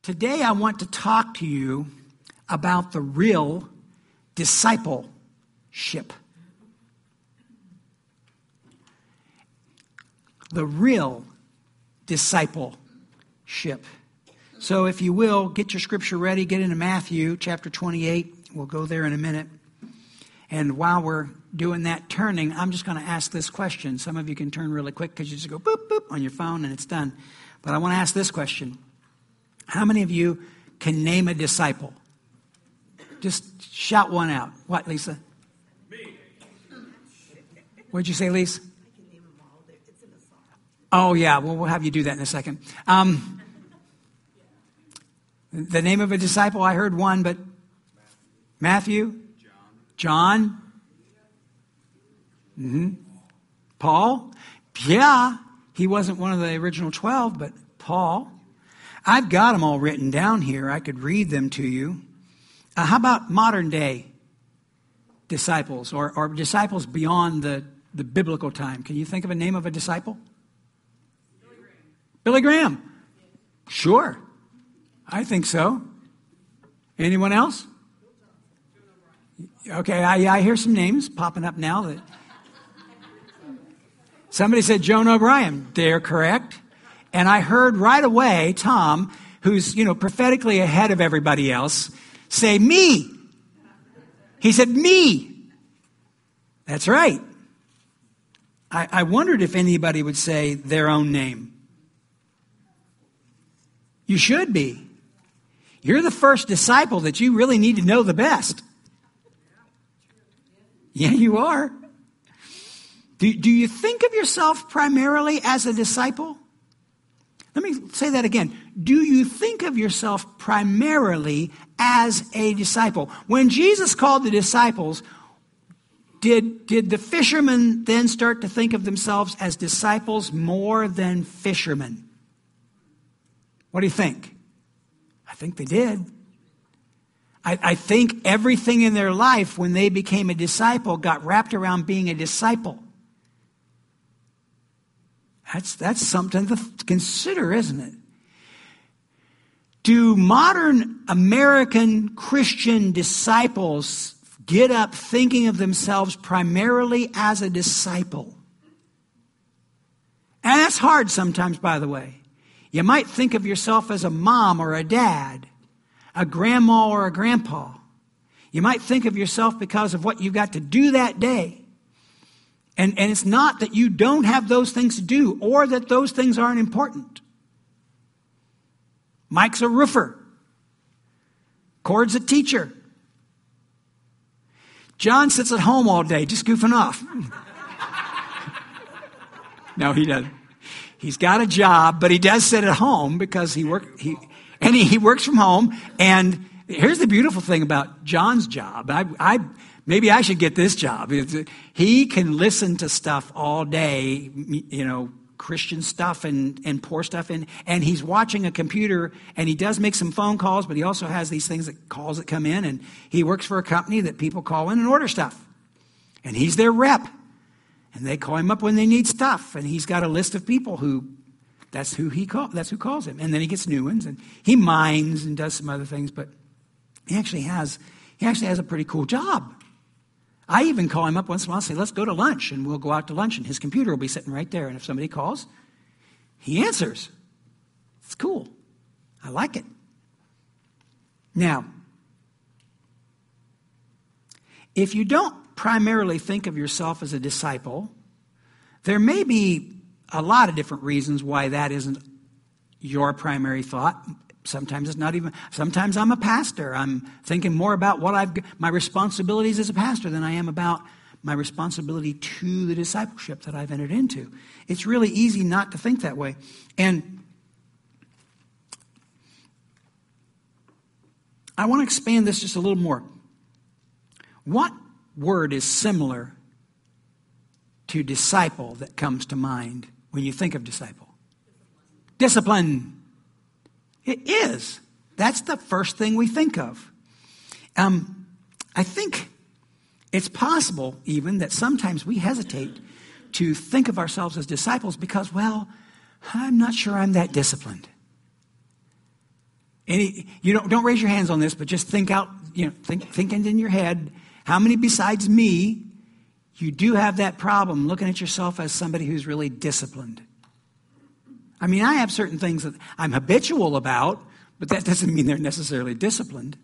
Today I want to talk to you about the real discipleship. The real discipleship. So if you will, get your scripture ready, get into Matthew chapter 28. We'll go there in a minute. And while we're doing that turning, I'm just going to ask this question. Some of you can turn really quick because you just go boop, boop on your phone and it's done. But I want to ask this question. How many of you can name a disciple? Just shout one out. What, Lisa? Me. What'd you say, Lisa? I can name them all. It's in a song. Oh, yeah. Well, we'll have you do that in a second. The name of a disciple, I heard one, but Matthew? John? Paul? Yeah. He wasn't one of the original 12, but Paul. I've got them all written down here. I could read them to you. How about modern day disciples or disciples beyond the biblical time? Can you think of a name of a disciple? Billy Graham. Sure. I think so. Anyone else? Okay, I hear some names popping up now. That somebody said Joan O'Brien. They're correct. And I heard right away Tom, who's, prophetically ahead of everybody else, say, me. He said, me. That's right. I wondered if anybody would say their own name. You should be. You're the first disciple that you really need to know the best. Yeah, you are. Do you think of yourself primarily as a disciple? Let me say that again. Do you think of yourself primarily as a disciple? When Jesus called the disciples, did the fishermen then start to think of themselves as disciples more than fishermen? What do you think? I think they did. I think everything in their life when they became a disciple got wrapped around being a disciple. That's something to consider, isn't it? Do modern American Christian disciples get up thinking of themselves primarily as a disciple? And that's hard sometimes, by the way. You might think of yourself as a mom or a dad, a grandma or a grandpa. You might think of yourself because of what you've got to do that day. And it's not that you don't have those things to do or that those things aren't important. Mike's a roofer. Cord's a teacher. John sits at home all day just goofing off. No, he doesn't. He's got a job, but he does sit at home because he works from home. And here's the beautiful thing about John's job. Maybe I should get this job. He can listen to stuff all day, Christian stuff and poor stuff. And he's watching a computer, and he does make some phone calls, but he also has these calls that come in. And he works for a company that people call in and order stuff. And he's their rep. And they call him up when they need stuff. And he's got a list of people that's who calls him. And then he gets new ones. And he mines and does some other things. But he actually has a pretty cool job. I even call him up once in a while and say, let's go to lunch. And we'll go out to lunch and his computer will be sitting right there. And if somebody calls, he answers. It's cool. I like it. Now, if you don't primarily think of yourself as a disciple, there may be a lot of different reasons why that isn't your primary thought. Sometimes it's not even, sometimes I'm a pastor. I'm thinking more about my responsibilities as a pastor than I am about my responsibility to the discipleship that I've entered into. It's really easy not to think that way. And I want to expand this just a little more. What word is similar to disciple that comes to mind when you think of disciple? Discipline. It is. That's the first thing we think of. I think it's possible even that sometimes we hesitate to think of ourselves as disciples because, I'm not sure I'm that disciplined. You don't raise your hands on this, but just think out, think in your head, how many besides me, you do have that problem looking at yourself as somebody who's really disciplined? I mean, I have certain things that I'm habitual about, but that doesn't mean they're necessarily disciplined.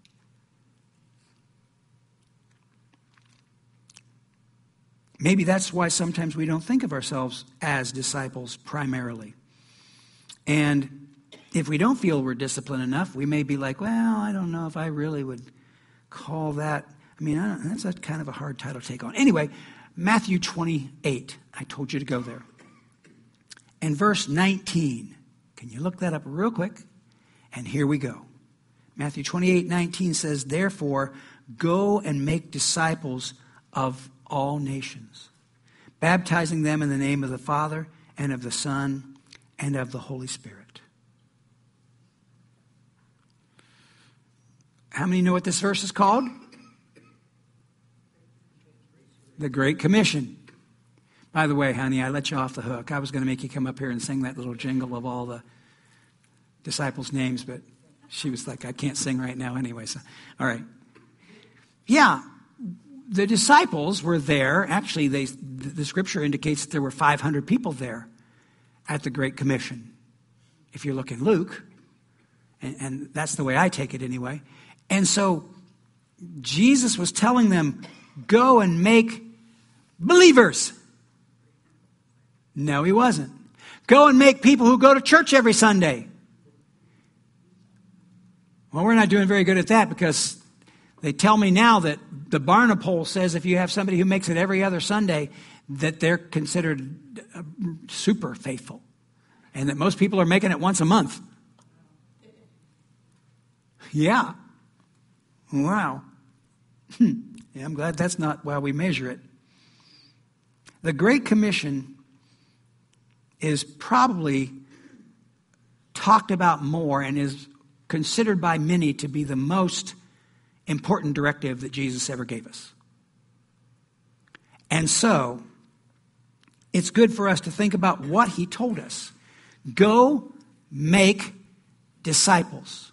Maybe that's why sometimes we don't think of ourselves as disciples primarily. And if we don't feel we're disciplined enough, we may be like, well, I don't know if I really would call that. I mean, that's a kind of a hard title to take on. Anyway, Matthew 28. I told you to go there. And verse 19. Can you look that up real quick? And here we go. Matthew 28:19 says, therefore, go and make disciples of all nations, baptizing them in the name of the Father and of the Son and of the Holy Spirit. How many know what this verse is called? The Great Commission. By the way, honey, I let you off the hook. I was going to make you come up here and sing that little jingle of all the disciples' names, but she was like, I can't sing right now anyway. So, all right. Yeah, the disciples were there. Actually, the scripture indicates that there were 500 people there at the Great Commission. If you look in Luke, and that's the way I take it anyway. And so Jesus was telling them, go and make believers. No, he wasn't. Go and make people who go to church every Sunday. Well, we're not doing very good at that because they tell me now that the Barna poll says if you have somebody who makes it every other Sunday, that they're considered super faithful. And that most people are making it once a month. Yeah. Wow. Yeah, I'm glad that's not why we measure it. The Great Commission is probably talked about more and is considered by many to be the most important directive that Jesus ever gave us. And so, it's good for us to think about what he told us. Go make disciples.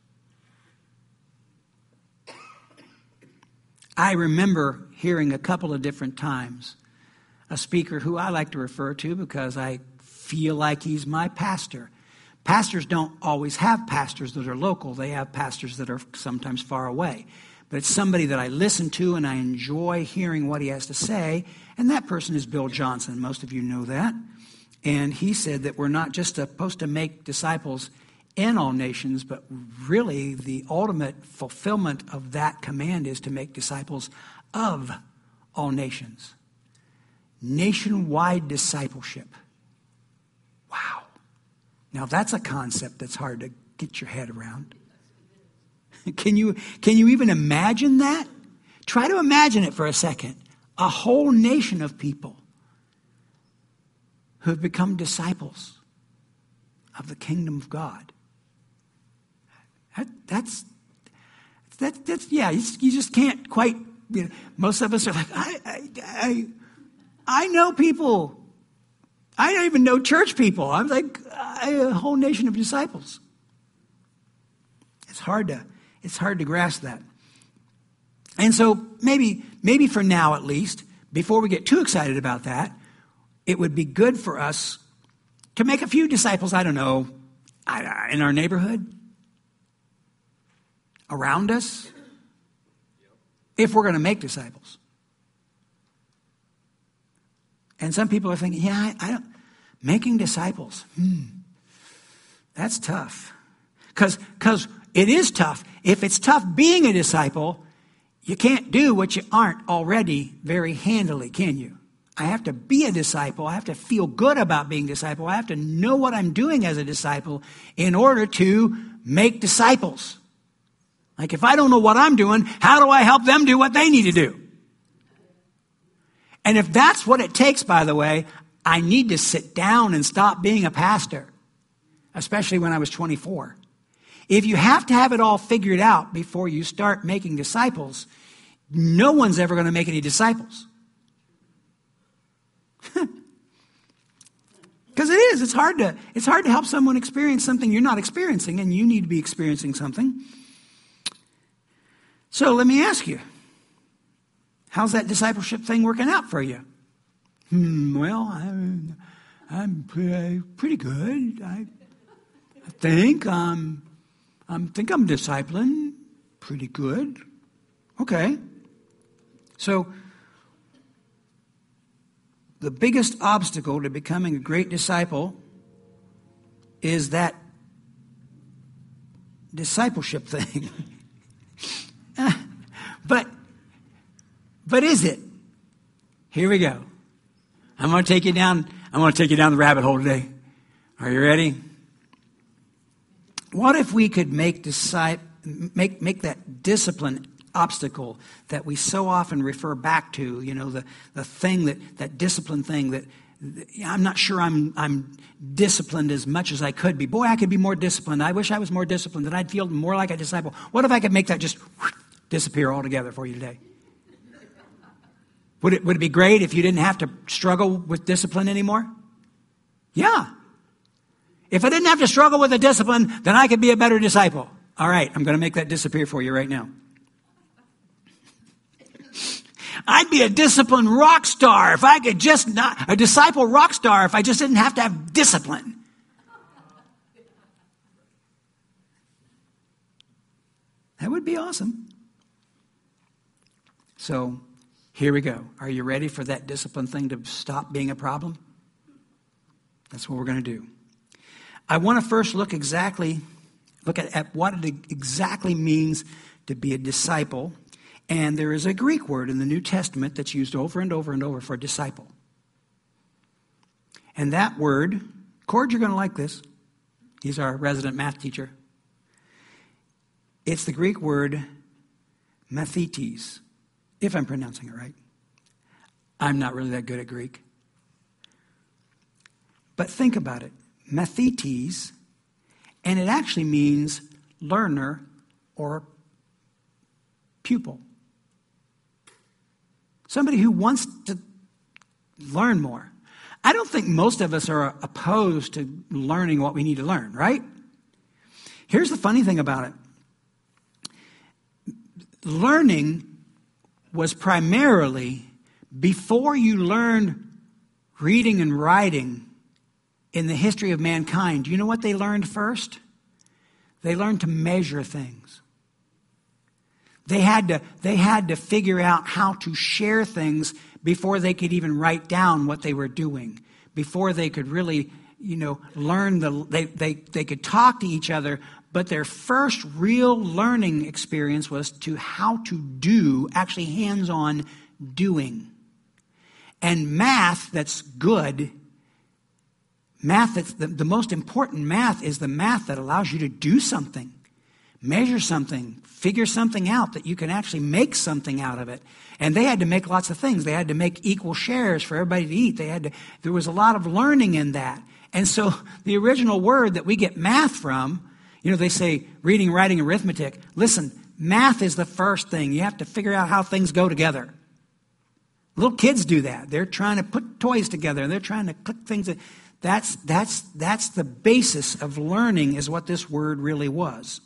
I remember hearing a couple of different times a speaker who I like to refer to because I feel like he's my pastor. Pastors don't always have pastors that are local. They have pastors that are sometimes far away. But it's somebody that I listen to and I enjoy hearing what he has to say. And that person is Bill Johnson. Most of you know that. And he said that we're not just supposed to make disciples in all nations, but really the ultimate fulfillment of that command is to make disciples of all nations. Nationwide discipleship. Wow. Now that's a concept that's hard to get your head around. Can you even imagine that? Try to imagine it for a second. A whole nation of people who have become disciples of the kingdom of God. That's yeah, you just can't quite, most of us are like, I know people. I don't even know church people. I'm like a whole nation of disciples. It's hard to grasp that. And so maybe for now at least, before we get too excited about that, it would be good for us to make a few disciples, I don't know, in our neighborhood, around us, if we're going to make disciples. And some people are thinking, yeah, making disciples, that's tough. Because it is tough. If it's tough being a disciple, you can't do what you aren't already very handily, can you? I have to be a disciple. I have to feel good about being a disciple. I have to know what I'm doing as a disciple in order to make disciples. Like if I don't know what I'm doing, how do I help them do what they need to do? And if that's what it takes, by the way, I need to sit down and stop being a pastor, especially when I was 24. If you have to have it all figured out before you start making disciples, no one's ever going to make any disciples. Because it is. It's hard to help someone experience something you're not experiencing, and you need to be experiencing something. So let me ask you, how's that discipleship thing working out for you? Well, I'm pretty good. I think I'm discipling pretty good. Okay. So the biggest obstacle to becoming a great disciple is that discipleship thing. But is it? Here we go. I'm going to take you down the rabbit hole today. Are you ready? What if we could make that discipline obstacle that we so often refer back to, the thing that discipline thing that I'm not sure I'm disciplined as much as I could be. Boy, I could be more disciplined. I wish I was more disciplined, and I'd feel more like a disciple. What if I could make that just disappear altogether for you today? Would it be great if you didn't have to struggle with discipline anymore? Yeah. If I didn't have to struggle with the discipline, then I could be a better disciple. All right, I'm going to make that disappear for you right now. I'd be a disciplined rock star if I could just not, a disciple rock star if I just didn't have to have discipline. That would be awesome. So, here we go. Are you ready for that discipline thing to stop being a problem? That's what we're going to do. I want to first look at what it exactly means to be a disciple. And there is a Greek word in the New Testament that's used over and over and over for disciple. And that word, Cord, you're going to like this. He's our resident math teacher. It's the Greek word mathetes, if I'm pronouncing it right. I'm not really that good at Greek. But think about it. Mathetes, and it actually means learner or pupil. Somebody who wants to learn more. I don't think most of us are opposed to learning what we need to learn, right? Here's the funny thing about it. Learning was primarily, before you learned reading and writing in the history of mankind, do you know what they learned first? They learned to measure things. They had to figure out how to share things before they could even write down what they were doing. Before they could really, learn they could talk to each other, but their first real learning experience was to how to do, actually hands-on doing. And math that's good, math that's the most important math is the math that allows you to do something. Measure something, figure something out that you can actually make something out of it. And they had to make lots of things. They had to make equal shares for everybody to eat. There was a lot of learning in that. And so the original word that we get math from, they say reading, writing, arithmetic. Listen, math is the first thing. You have to figure out how things go together. Little kids do that. They're trying to put toys together. And they're trying to click things. That's the basis of learning, is what this word really was.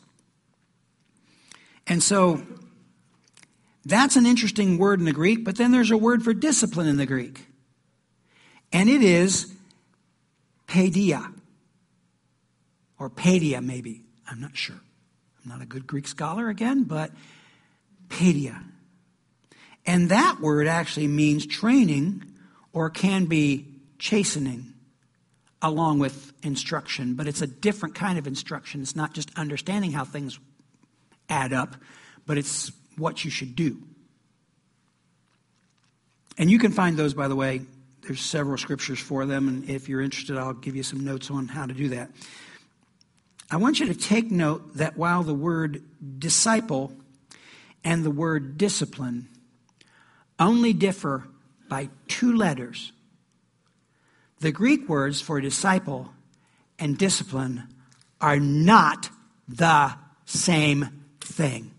And so that's an interesting word in the Greek, but then there's a word for discipline in the Greek. And it is paideia. Or paideia, maybe. I'm not sure. I'm not a good Greek scholar again, but paideia. And that word actually means training, or can be chastening, along with instruction. But it's a different kind of instruction. It's not just understanding how things add up, but it's what you should do. And you can find those, by the way. There's several scriptures for them, and if you're interested, I'll give you some notes on how to do that. I want you to take note that while the word disciple and the word discipline only differ by 2 letters, the Greek words for disciple and discipline are not the same thing.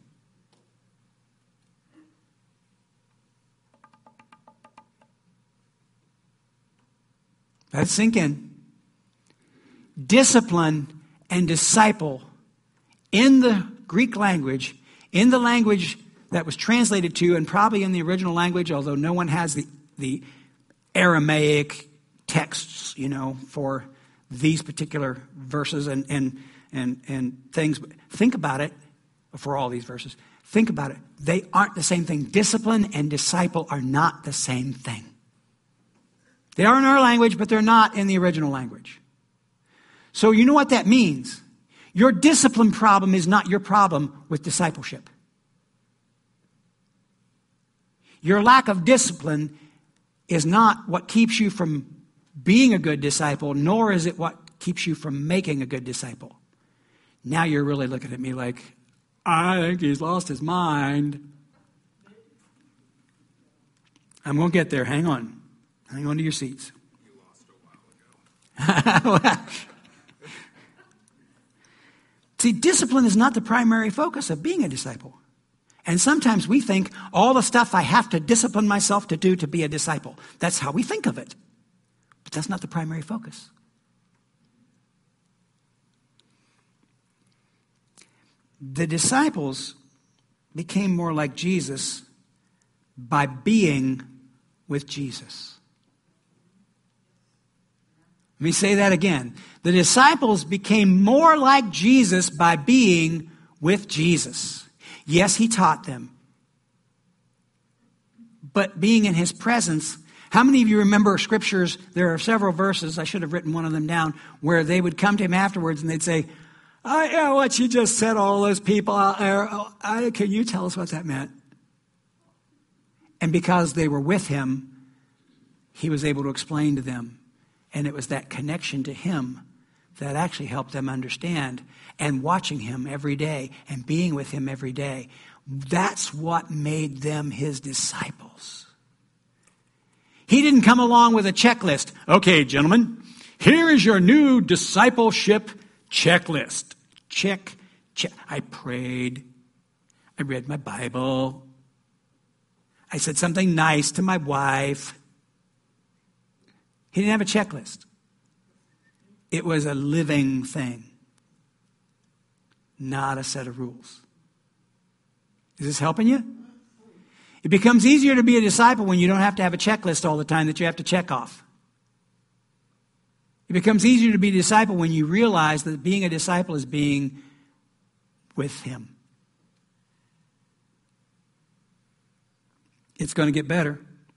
Let it sink in. discipline and disciple in the Greek language, in the language that was translated to, and probably in the original language, although no one has the Aramaic texts, for these particular verses and things. But think about it, for all these verses. Think about it. They aren't the same thing. Discipline and disciple are not the same thing. They are in our language, but they're not in the original language. So you know what that means? Your discipline problem is not your problem with discipleship. Your lack of discipline is not what keeps you from being a good disciple, nor is it what keeps you from making a good disciple. Now you're really looking at me like, I think he's lost his mind. I'm going to get there. Hang on. Hang on to your seats. You lost a while ago. See, discipline is not the primary focus of being a disciple. And sometimes we think all the stuff I have to discipline myself to do to be a disciple. That's how we think of it. But that's not the primary focus. The disciples became more like Jesus by being with Jesus. Let me say that again. The disciples became more like Jesus by being with Jesus. Yes, he taught them. But being in his presence, how many of you remember scriptures? There are several verses, I should have written one of them down, where they would come to him afterwards and they'd say, yeah, what you just said, all those people out there, can you tell us what that meant? And because they were with him, he was able to explain to them. And it was that connection to him that actually helped them understand. And watching him every day and being with him every day, that's what made them his disciples. He didn't come along with a checklist. Okay, gentlemen, here is your new discipleship checklist. Check. I prayed. I read my Bible. I said something nice to my wife. He didn't have a checklist. It was a living thing, not a set of rules. Is this helping you? It becomes easier to be a disciple when you don't have to have a checklist all the time that you have to check off. It becomes easier to be a disciple when you realize that being a disciple is being with him. It's going to get better.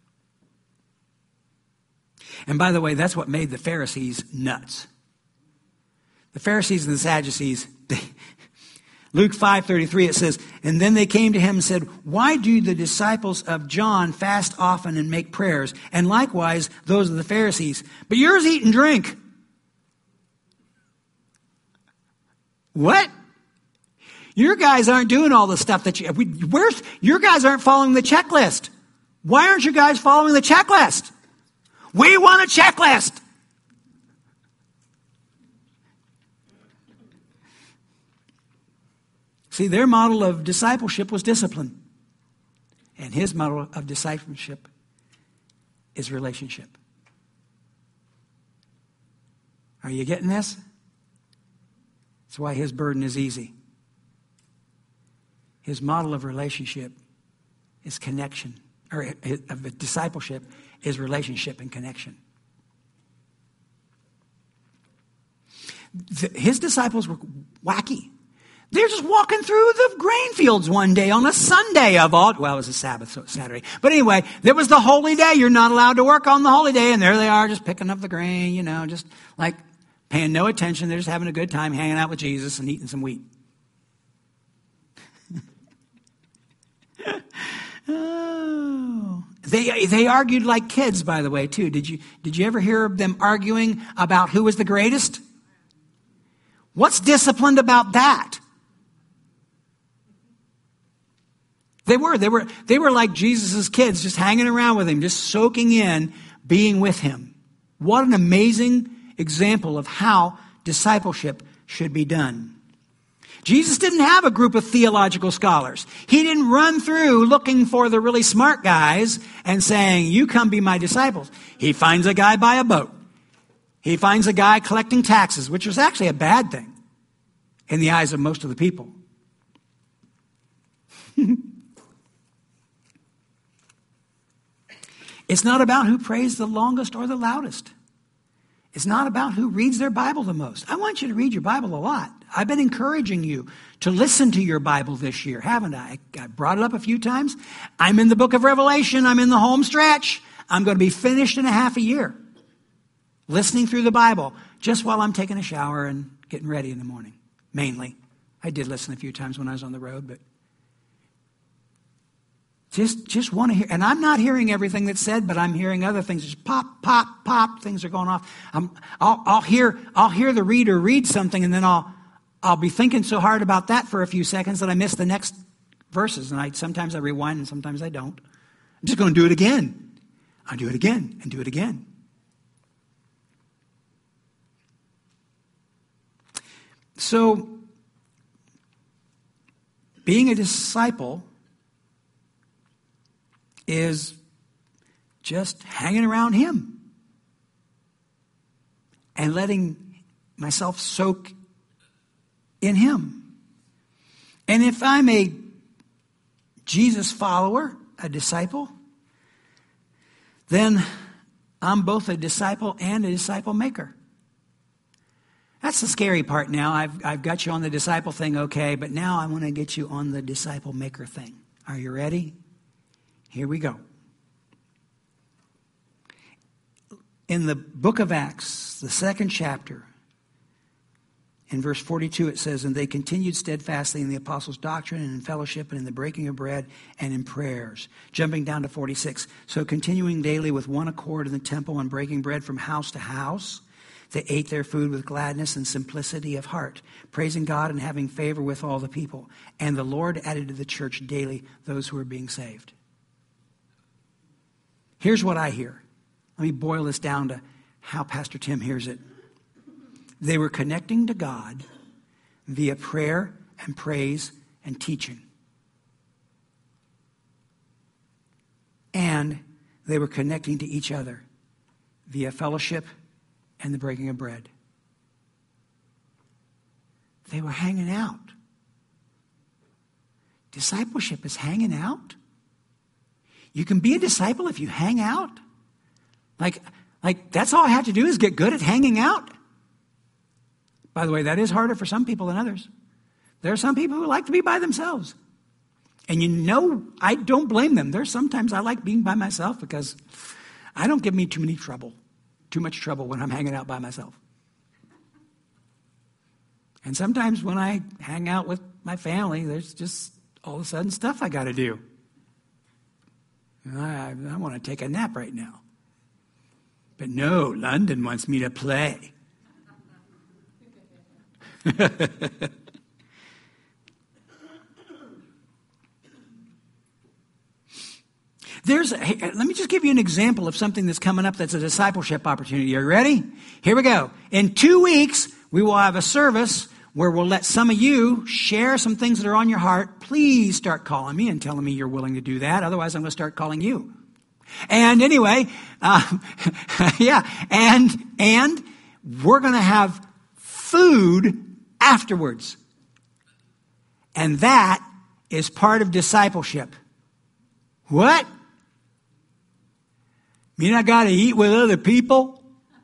And by the way, that's what made the Pharisees nuts. The Pharisees and the Sadducees, Luke 5:33, it says, and then they came to him and said, why do the disciples of John fast often and make prayers? And likewise, those of the Pharisees. But yours eat and drink. What? Your guys aren't doing all the stuff that your guys aren't following the checklist. Why aren't you guys following the checklist? We want a checklist. See, their model of discipleship was discipline. And his model of discipleship is relationship. Are you getting this? That's why his burden is easy. His model of relationship is connection, or of discipleship is relationship and connection. His disciples were wacky. They're just walking through the grain fields one day on a Sunday of all. Well, it was a Sabbath, so it's Saturday. But anyway, there was the holy day. You're not allowed to work on the holy day. And there they are just picking up the grain, just like paying no attention. They're just having a good time hanging out with Jesus and eating some wheat. Oh. They argued like kids, by the way, too. Did you ever hear them arguing about who was the greatest? What's disciplined about that? They were like Jesus' kids, just hanging around with him, just soaking in being with him. What an amazing example of how discipleship should be done. Jesus didn't have a group of theological scholars. He didn't run through looking for the really smart guys and saying, you come be my disciples. He finds a guy by a boat. He finds a guy collecting taxes, which was actually a bad thing in the eyes of most of the people. It's not about who prays the longest or the loudest. It's not about who reads their Bible the most. I want you to read your Bible a lot. I've been encouraging you to listen to your Bible this year, haven't I? I brought it up a few times. I'm in the book of Revelation. I'm in the home stretch. I'm going to be finished in a half a year listening through the Bible just while I'm taking a shower and getting ready in the morning, mainly. I did listen a few times when I was on the road, but just want to hear. And I'm not hearing everything that's said, but I'm hearing other things. Just pop, pop, pop. Things are going off. I'll hear the reader read something, and then I'll be thinking so hard about that for a few seconds that I miss the next verses. And sometimes I rewind, and sometimes I don't. I'm just going to do it again. I'll do it again and do it again. So, being a disciple is just hanging around him and letting myself soak in him. And if I'm a Jesus follower, a disciple, then I'm both a disciple and a disciple maker. That's the scary part now. I've got you on the disciple thing, okay, but now I want to get you on the disciple maker thing. Are you ready? Here we go. In the book of Acts, the 2nd chapter, in verse 42, it says, "And they continued steadfastly in the apostles' doctrine and in fellowship and in the breaking of bread and in prayers." Jumping down to 46. "So continuing daily with one accord in the temple and breaking bread from house to house, they ate their food with gladness and simplicity of heart, praising God and having favor with all the people. And the Lord added to the church daily those who were being saved." Here's what I hear. Let me boil this down to how Pastor Tim hears it. They were connecting to God via prayer and praise and teaching. And they were connecting to each other via fellowship and the breaking of bread. They were hanging out. Discipleship is hanging out. You can be a disciple if you hang out. Like that's all I have to do is get good at hanging out. By the way, that is harder for some people than others. There are some people who like to be by themselves. And you know, I don't blame them. There's sometimes I like being by myself because I don't give me too much trouble when I'm hanging out by myself. And sometimes when I hang out with my family, there's just all of a sudden stuff I got to do. I want to take a nap right now. But no, London wants me to play. Let me just give you an example of something that's coming up that's a discipleship opportunity. Are you ready? Here we go. In 2 weeks, we will have a service where we'll let some of you share some things that are on your heart. Please start calling me and telling me you're willing to do that. Otherwise, I'm going to start calling you. And anyway, yeah, and we're going to have food afterwards. And that is part of discipleship. What? Mean I got to eat with other people?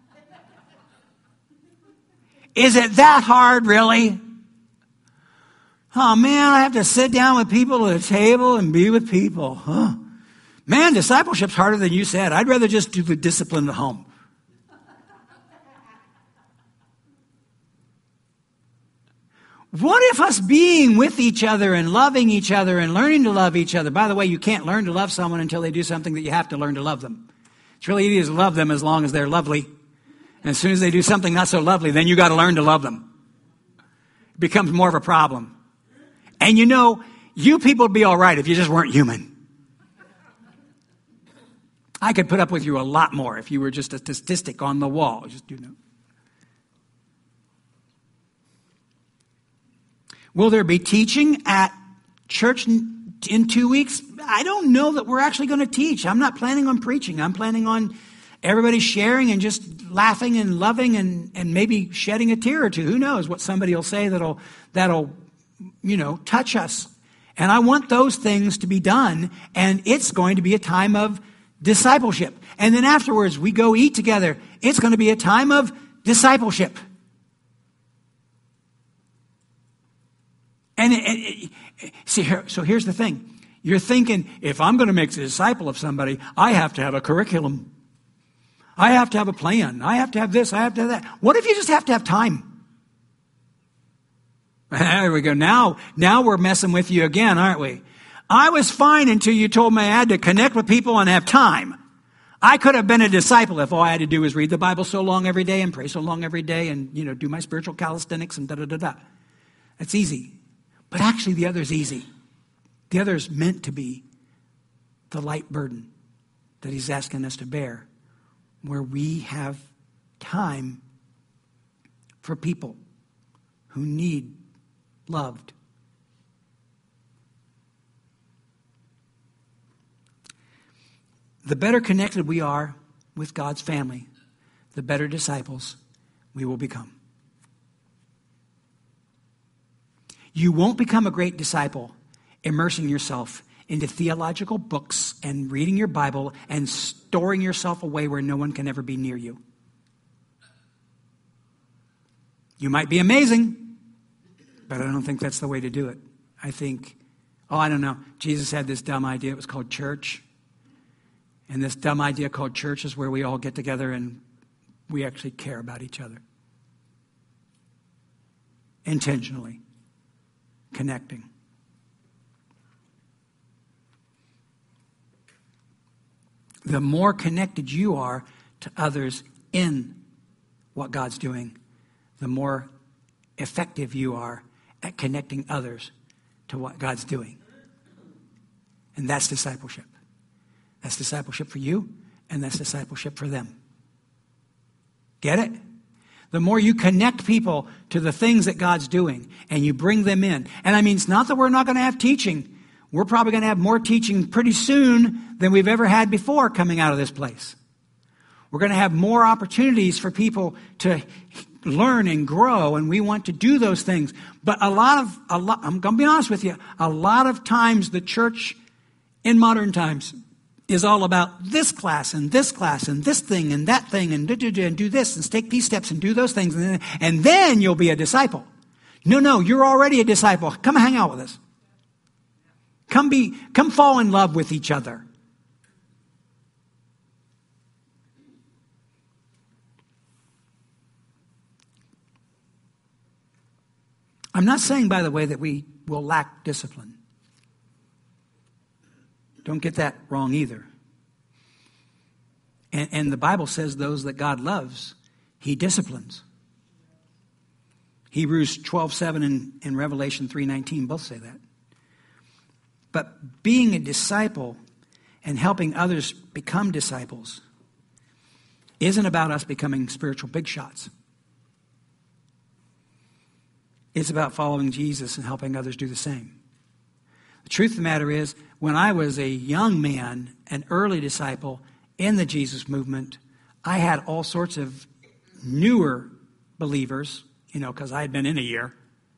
Is it that hard, really? Oh, man, I have to sit down with people at a table and be with people. Huh? Man, discipleship's harder than you said. I'd rather just do the discipline at home. What if us being with each other and loving each other and learning to love each other? By the way, you can't learn to love someone until they do something that you have to learn to love them. It's really easy to love them as long as they're lovely. And as soon as they do something not so lovely, then you got to learn to love them. It becomes more of a problem. And you know, you people would be all right if you just weren't human. I could put up with you a lot more if you were just a statistic on the wall. Just, you know. Will there be teaching at church in 2 weeks? I don't know that we're actually going to teach. I'm not planning on preaching. I'm planning on everybody sharing and just laughing and loving and maybe shedding a tear or two. Who knows what somebody will say that'll touch us. And I want those things to be done, and it's going to be a time of discipleship. And then afterwards, we go eat together. It's going to be a time of discipleship. So here's the thing. You're thinking, if I'm going to make a disciple of somebody, I have to have a curriculum. I have to have a plan. I have to have this. I have to have that. What if you just have to have time? There we go. Now we're messing with you again, aren't we? I was fine until you told me I had to connect with people and have time. I could have been a disciple if all I had to do was read the Bible so long every day and pray so long every day and, do my spiritual calisthenics and da-da-da-da. That's easy. But actually the other's easy. The other's meant to be the light burden that he's asking us to bear, where we have time for people who need loved. The better connected we are with God's family, the better disciples we will become. You won't become a great disciple immersing yourself into theological books and reading your Bible and storing yourself away where no one can ever be near you. You might be amazing, but I don't think that's the way to do it. I think, I don't know. Jesus had this dumb idea. It was called church. And this dumb idea called church is where we all get together and we actually care about each other. Intentionally. Connecting. The more connected you are to others in what God's doing, the more effective you are at connecting others to what God's doing. And that's discipleship. That's discipleship for you, and that's discipleship for them. Get it? The more you connect people to the things that God's doing, and you bring them in. And I mean, it's not that we're not going to have teaching. We're probably going to have more teaching pretty soon than we've ever had before coming out of this place. We're going to have more opportunities for people to learn and grow, and we want to do those things. But I'm going to be honest with you, a lot of times the church in modern times is all about this class and this thing and that thing and do this and take these steps and do those things and then you'll be a disciple. No, you're already a disciple. Come hang out with us. Come fall in love with each other. I'm not saying, by the way, that we will lack discipline. Don't get that wrong either. And the Bible says those that God loves, he disciplines. Hebrews 12:7 and Revelation 3:19 both say that. But being a disciple and helping others become disciples isn't about us becoming spiritual big shots. It's about following Jesus and helping others do the same. The truth of the matter is, when I was a young man, an early disciple in the Jesus movement, I had all sorts of newer believers, because I had been in a year.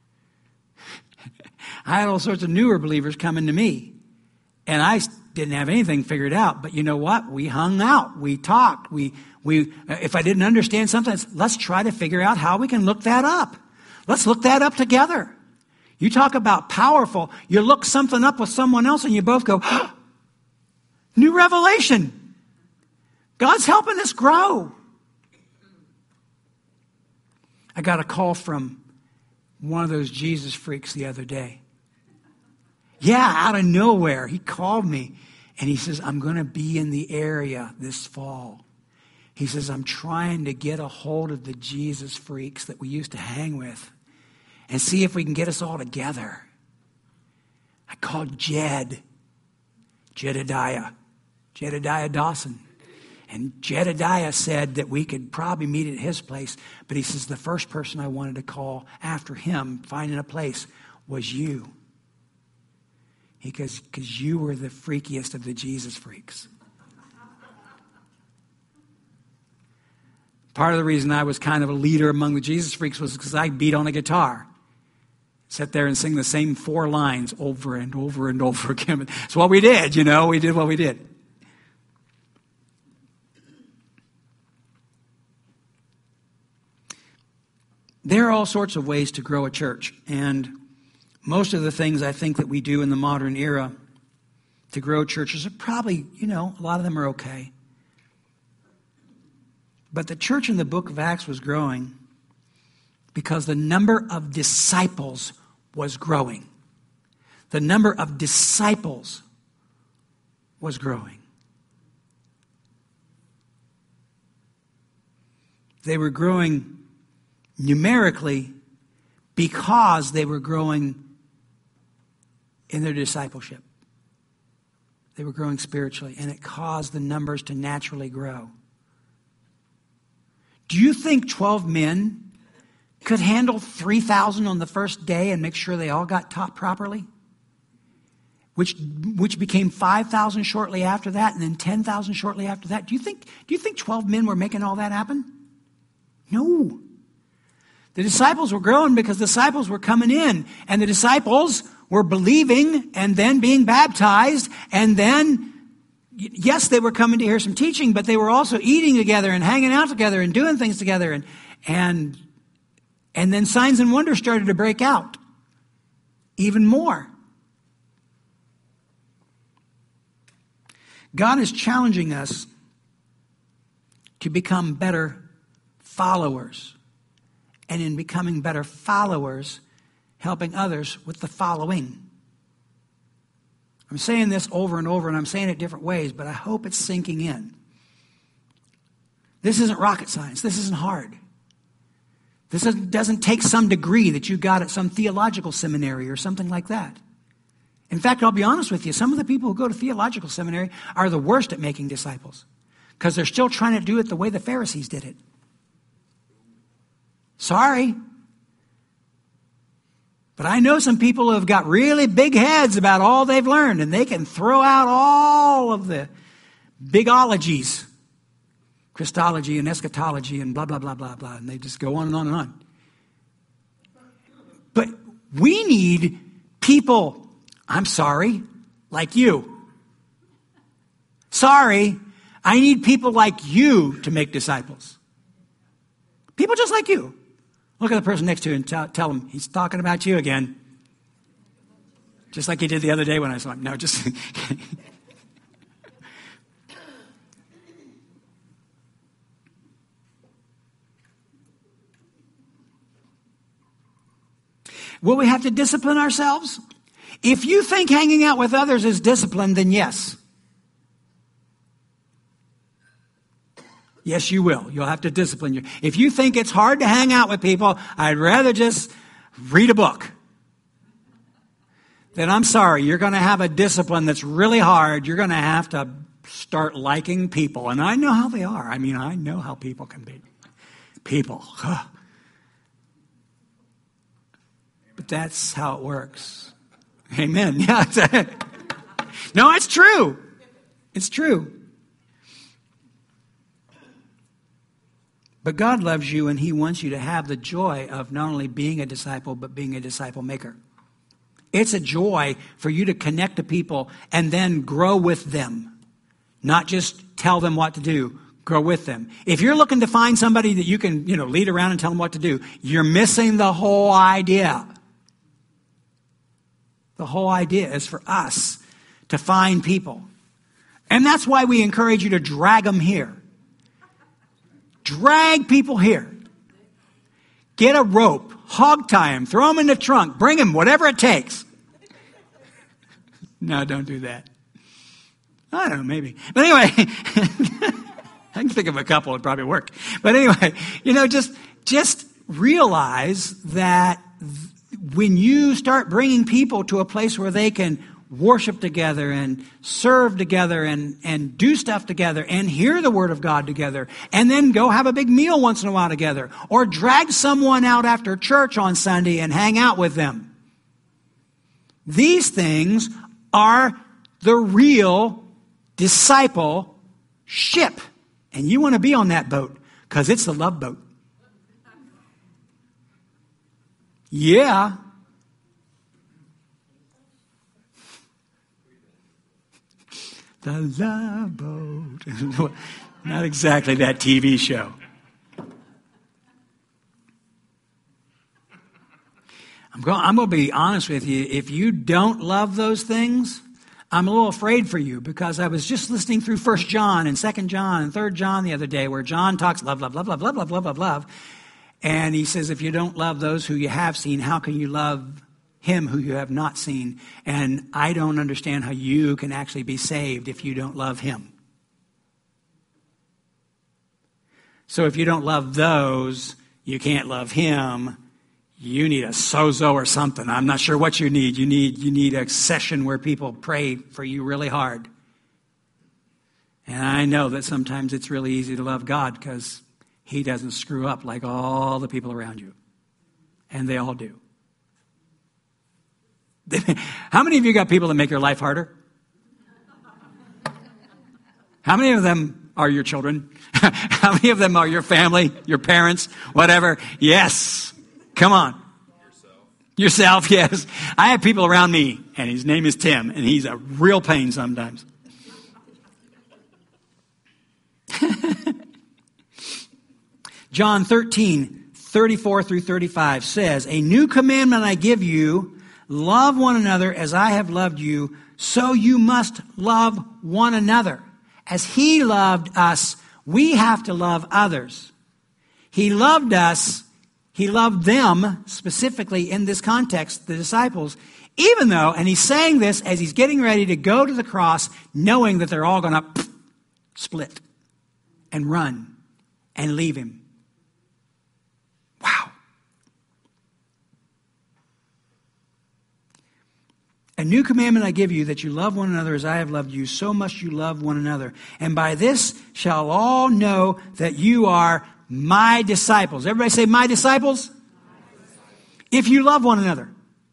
I had all sorts of newer believers coming to me. And I didn't have anything figured out. But you know what? We hung out. We talked. We if I didn't understand something, let's try to figure out how we can look that up. Let's look that up together. You talk about powerful. You look something up with someone else and you both go, oh, new revelation. God's helping us grow. I got a call from one of those Jesus freaks the other day. Yeah, out of nowhere. He called me and he says, I'm going to be in the area this fall. He says, I'm trying to get a hold of the Jesus freaks that we used to hang with and see if we can get us all together. I called Jedediah Dawson. And Jedediah said that we could probably meet at his place. But he says, the first person I wanted to call after him, finding a place, was you. Because you were the freakiest of the Jesus freaks. Part of the reason I was kind of a leader among the Jesus freaks was because I beat on a guitar. Sit there and sing the same 4 lines over and over and over again. It's what we did, We did what we did. There are all sorts of ways to grow a church. And most of the things I think that we do in the modern era to grow churches are probably, a lot of them are okay. But the church in the book of Acts was growing because the number of disciples was growing. The number of disciples was growing. They were growing numerically because they were growing in their discipleship. They were growing spiritually, and it caused the numbers to naturally grow. Do you think 12 men could handle 3,000 on the first day and make sure they all got taught properly? Which became 5,000 shortly after that, and then 10,000 shortly after that. Do you think 12 men were making all that happen? No. The disciples were growing because the disciples were coming in, and the disciples were believing and then being baptized, and then, yes, they were coming to hear some teaching, but they were also eating together and hanging out together and doing things together, and then signs and wonders started to break out even more. God is challenging us to become better followers. And in becoming better followers, helping others with the following. I'm saying this over and over, and I'm saying it different ways, but I hope it's sinking in. This isn't rocket science. This isn't hard. This doesn't take some degree that you got at some theological seminary or something like that. In fact, I'll be honest with you, some of the people who go to theological seminary are the worst at making disciples because they're still trying to do it the way the Pharisees did it. Sorry. But I know some people who have got really big heads about all they've learned, and they can throw out all of the bigologies, Christology and eschatology and blah, blah, blah, blah, blah, and they just go on and on and on. But we need people, I'm sorry, like you. Sorry, I need people like you to make disciples. People just like you. Look at the person next to you and tell him, he's talking about you again. Just like he did the other day when I saw him. No, just... Will we have to discipline ourselves? If you think hanging out with others is discipline, then yes. Yes, you will. You'll have to discipline you. If you think it's hard to hang out with people, I'd rather just read a book. Then I'm sorry, you're going to have a discipline that's really hard. You're going to have to start liking people. And I know how they are. I mean, I know how people can be. People. But that's how it works. Amen. Yeah. No, it's true. It's true. But God loves you, and He wants you to have the joy of not only being a disciple, but being a disciple maker. It's a joy for you to connect to people and then grow with them. Not just tell them what to do, grow with them. If you're looking to find somebody that you can, lead around and tell them what to do, you're missing the whole idea. The whole idea is for us to find people. And that's why we encourage you to drag them here. Drag people here. Get a rope, hog tie them, throw them in the trunk, bring them, whatever it takes. No, don't do that. I don't know, maybe. But anyway, I can think of a couple that probably work. But anyway, just realize that when you start bringing people to a place where they can worship together and serve together and do stuff together and hear the Word of God together and then go have a big meal once in a while together or drag someone out after church on Sunday and hang out with them. These things are the real discipleship. And you want to be on that boat Because it's the love boat. Yeah. The Love Boat. Not exactly that TV show. I'm going to be honest with you. If you don't love those things, I'm a little afraid for you, because I was just listening through 1 John and 2 John and 3 John the other day, where John talks love, love, love, love, love, love, love, love, love. And he says, if you don't love those who you have seen, how can you love him who you have not seen? And I don't understand how you can actually be saved if you don't love him. So if you don't love those, you can't love him. You need a sozo or something. I'm not sure what you need. You need a session where people pray for you really hard. And I know that sometimes it's really easy to love God because he doesn't screw up like all the people around you. And they all do. How many of you got people that make your life harder? How many of them are your children? How many of them are your family, your parents, whatever? Yes. Come on. Yourself, yes. I have people around me, and his name is Tim, and he's a real pain sometimes. John 13:34 through 35 says, a new commandment I give you, love one another as I have loved you, so you must love one another. As he loved us, we have to love others. He loved us. He loved them, specifically in this context, the disciples, even though, and he's saying this as he's getting ready to go to the cross, knowing that they're all going to split and run and leave him. Wow. A new commandment I give you, that you love one another as I have loved you, so must you love one another. And by this shall all know that you are my disciples. Everybody say, my disciples? If you love one another.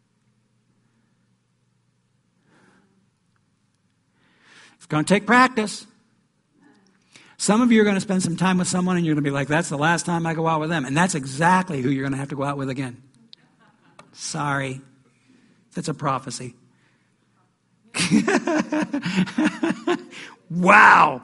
It's going to take practice. Some of you are going to spend some time with someone and you're going to be like, that's the last time I go out with them. And that's exactly who you're going to have to go out with again. Sorry. That's a prophecy. Wow.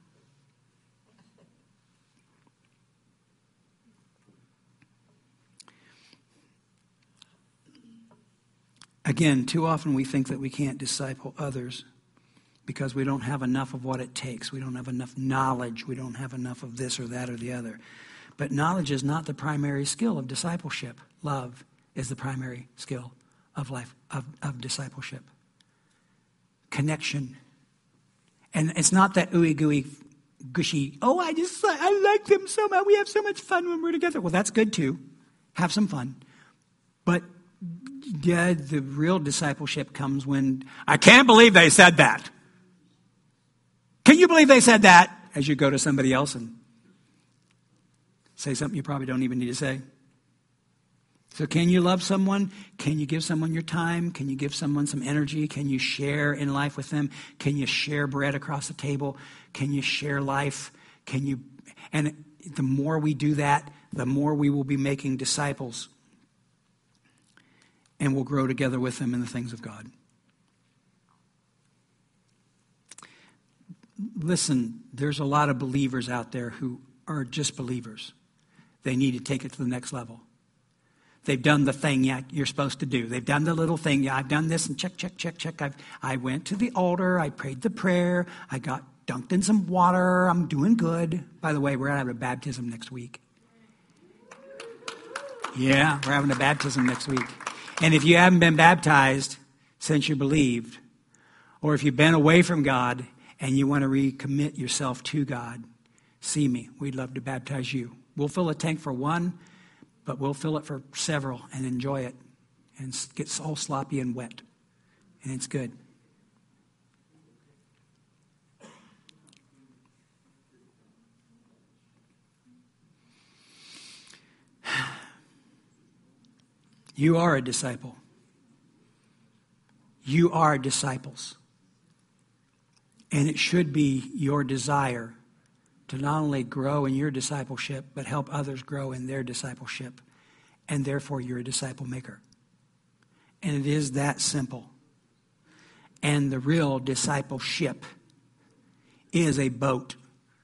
Again, too often we think that we can't disciple others because we don't have enough of what it takes. We don't have enough knowledge. We don't have enough of this or that or the other. But knowledge is not the primary skill of discipleship. Love is the primary skill of life, of discipleship. Connection. And it's not that ooey gooey, gushy, oh, I like them so much. We have so much fun when we're together. Well, that's good too. Have some fun. But yeah, the real discipleship comes when, I can't believe they said that. Can you believe they said that? As you go to somebody else and say something you probably don't even need to say. So can you love someone? Can you give someone your time? Can you give someone some energy? Can you share in life with them? Can you share bread across the table? Can you share life? And the more we do that, the more we will be making disciples. And we'll grow together with them in the things of God. Listen, there's a lot of believers out there who are just believers. They need to take it to the next level. They've done the thing you're supposed to do. They've done the little thing. Yeah, I've done this and check. I went to the altar. I prayed the prayer. I got dunked in some water. I'm doing good. By the way, we're having a baptism next week. Yeah, we're having a baptism next week. And if you haven't been baptized since you believed, or if you've been away from God and you want to recommit yourself to God, see me. We'd love to baptize you. We'll fill a tank for one, but we'll fill it for several and enjoy it and get all sloppy and wet. And it's good. You are a disciple. You are disciples. And it should be your desire to not only grow in your discipleship, but help others grow in their discipleship. And therefore, you're a disciple maker. And it is that simple. And the real discipleship is a boat,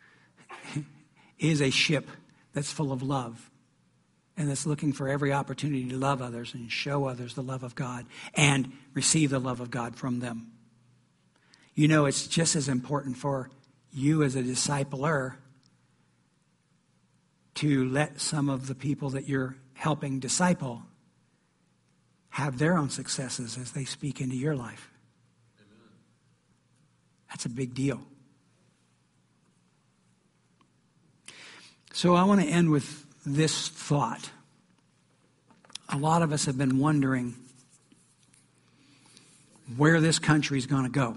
is a ship that's full of love. And that's looking for every opportunity to love others and show others the love of God and receive the love of God from them. You know, it's just as important for you as a discipler to let some of the people that you're helping disciple have their own successes as they speak into your life. Amen. That's a big deal. So I want to end with this thought. A lot of us have been wondering where this country is going to go.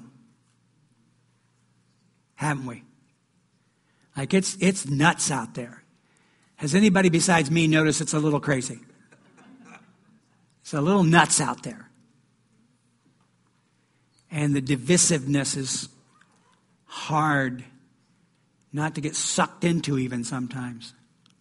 Haven't we? Like it's nuts out there. Has anybody besides me noticed it's a little crazy? It's a little nuts out there. And the divisiveness is hard not to get sucked into even sometimes.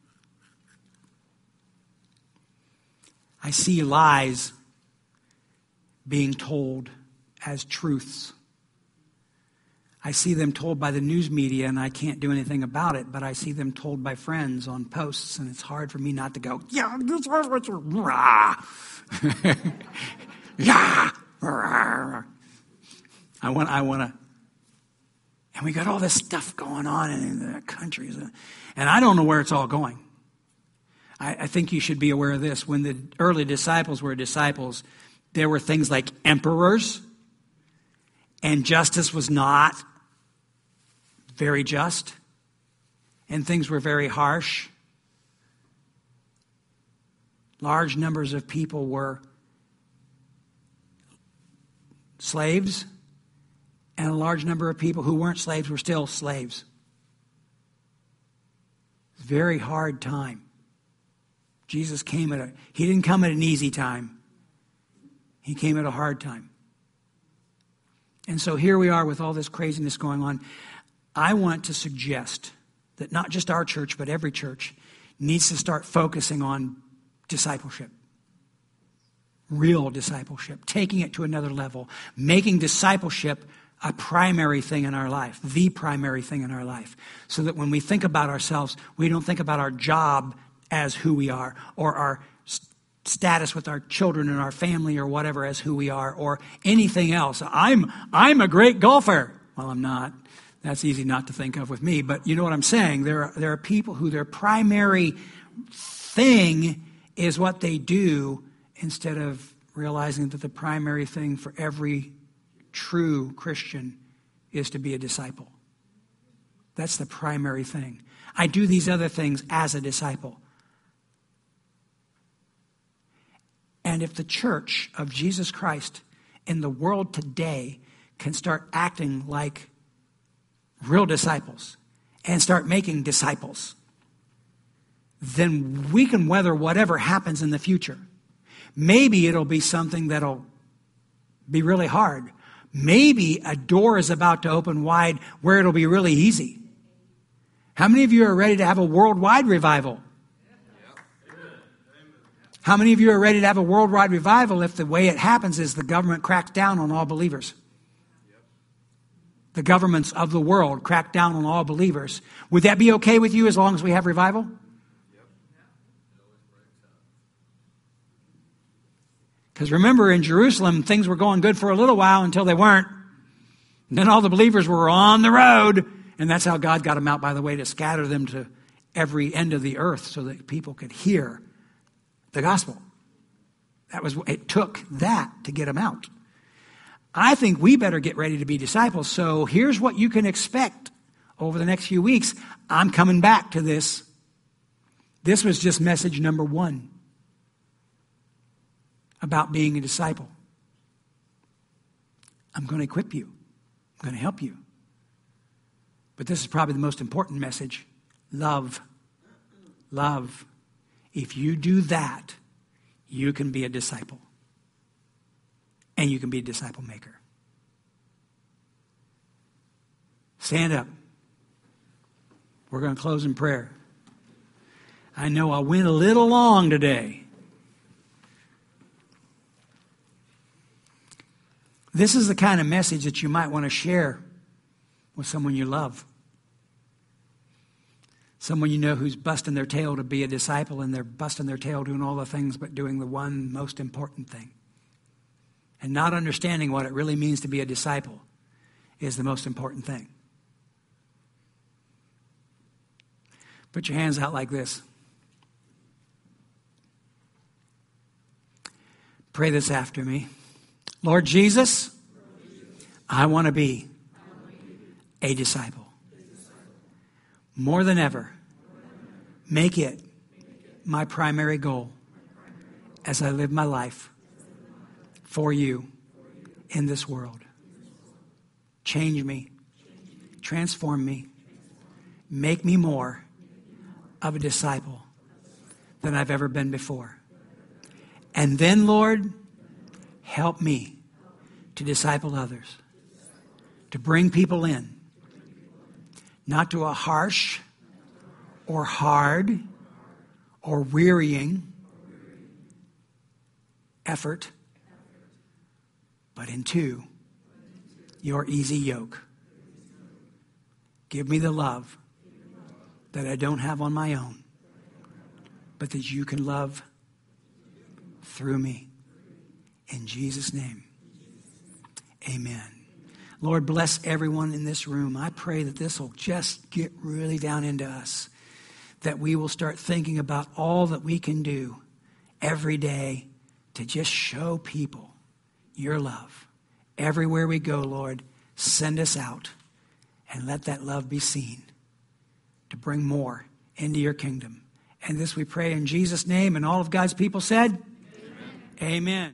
I see lies being told as truths. I see them told by the news media, and I can't do anything about it, but I see them told by friends on posts, and it's hard for me not to go, yeah, this is what you're, rah. Yeah, rah. I want to, and we got all this stuff going on in the countries, and I don't know where it's all going. I think you should be aware of this. When the early disciples were disciples, there were things like emperors, and justice was not very just, and things were very harsh. Large numbers of people were slaves, and a large number of people who weren't slaves were still slaves. Very hard time. Jesus he didn't come at an easy time. He came at a hard time. And so here we are with all this craziness going on. I want to suggest that not just our church, but every church needs to start focusing on discipleship. Real discipleship. Taking it to another level. Making discipleship a primary thing in our life. The primary thing in our life. So that when we think about ourselves, we don't think about our job as who we are, or our status with our children and our family or whatever as who we are, or anything else. I'm a great golfer. Well, I'm not. That's easy not to think of with me, but you know what I'm saying. There are people who their primary thing is what they do, instead of realizing that the primary thing for every true Christian is to be a disciple. That's the primary thing. I do these other things as a disciple. And if the church of Jesus Christ in the world today can start acting like real disciples and start making disciples, then we can weather whatever happens in the future. Maybe it'll be something that'll be really hard. Maybe a door is about to open wide where it'll be really easy. How many of you are ready to have a worldwide revival? How many of you are ready to have a worldwide revival if the way it happens is the government cracks down on all believers? The governments of the world crack down on all believers. Would that be okay with you as long as we have revival? Because remember, in Jerusalem, things were going good for a little while until they weren't. And then all the believers were on the road. And that's how God got them out, by the way, to scatter them to every end of the earth so that people could hear the gospel. It took that to get them out. I think we better get ready to be disciples. So here's what you can expect over the next few weeks. I'm coming back to this. This was just message number 1 about being a disciple. I'm going to equip you. I'm going to help you. But this is probably the most important message. Love. Love. If you do that, you can be a disciple. And you can be a disciple maker. Stand up. We're going to close in prayer. I know I went a little long today. This is the kind of message that you might want to share with someone you love. Someone you know who's busting their tail to be a disciple, and they're busting their tail doing all the things but doing the one most important thing. And not understanding what it really means to be a disciple is the most important thing. Put your hands out like this. Pray this after me. Lord Jesus, I want to be a disciple. More than ever, make it my primary goal as I live my life for you in this world. Change me, transform me, make me more of a disciple than I've ever been before. And then, Lord, help me to disciple others, to bring people in, not to a harsh or hard or wearying effort, but into your easy yoke. Give me the love that I don't have on my own, but that you can love through me. In Jesus' name, amen. Lord, bless everyone in this room. I pray that this will just get really down into us, that we will start thinking about all that we can do every day to just show people your love. Everywhere we go, Lord, send us out and let that love be seen to bring more into your kingdom. And this we pray in Jesus' name, and all of God's people said, amen. Amen.